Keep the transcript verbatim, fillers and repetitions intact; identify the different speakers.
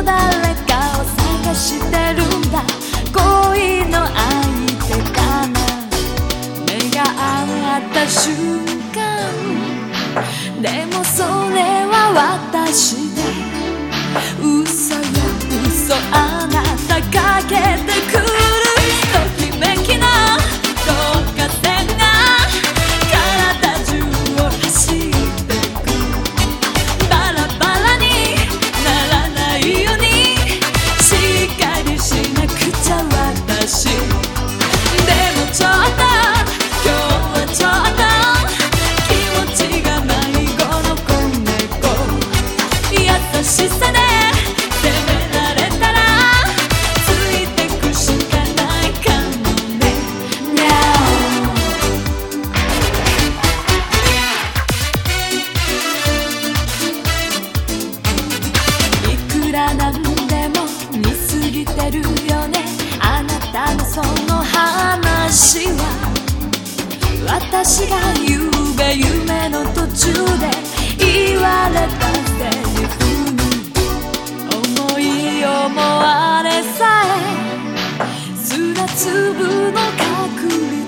Speaker 1: と誰かを探してるんだ。恋の相手かな。目が合った瞬間、でもそれは私で、嘘よ嘘、あなたかけてくるときめきの導火線が体中を走ってく。バラバラにならないようにしっかりしなくちゃ私。でもちょっと今日はちょっと気持ちが迷子の子猫、優しさで責められたらついてくしかないかもね。いくらなんでも見過ぎてるよね、あなたのその話は。私がゆうべ夢の途中で言われたセリフに思い思われさえ、砂粒の確率